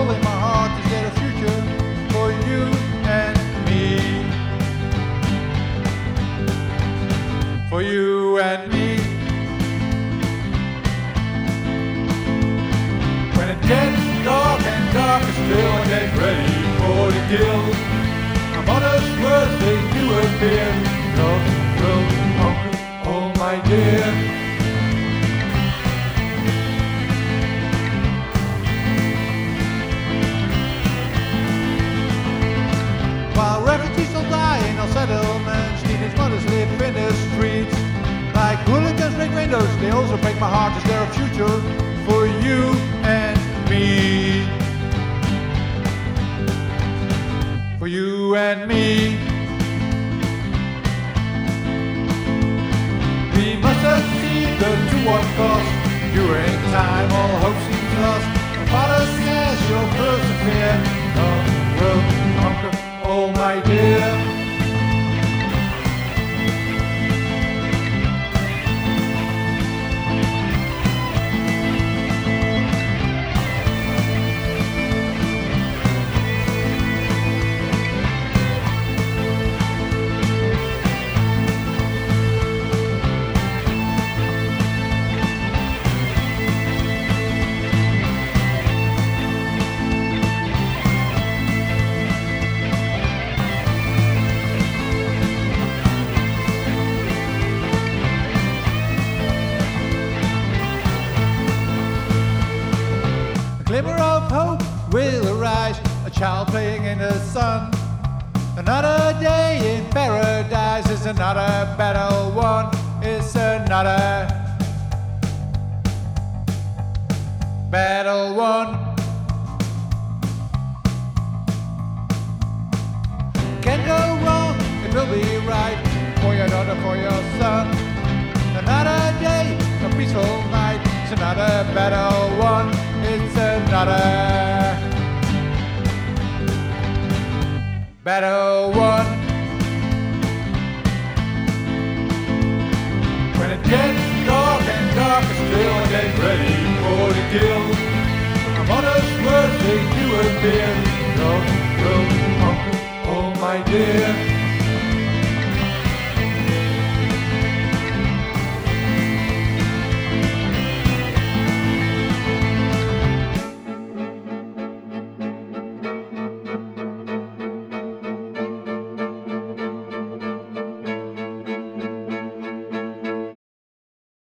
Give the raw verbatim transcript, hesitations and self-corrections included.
goal in my heart is there a future for you and me. For you and me. When it gets dark and darker still and get ready for the kill, I'm honest words they do appear. Love will conquer all, my dear. While refugees will die in our settlements, teenage mothers live in the streets. Like hooligans break windows, they also break my heart. Is there a future for you and me? For you and me. We must succeed the to what cost. During time all hope seems lost. The Father says you'll persevere. Love will conquer all, my dear. A glimmer of hope will arise, a child playing in the sun. Another day in paradise is another battle won. It's another battle won. Can't go wrong, it will be right for your daughter, for your son. Another day, a peaceful night, it's another battle won. It's another battle won. When it gets dark and darker still, get ready for the kill.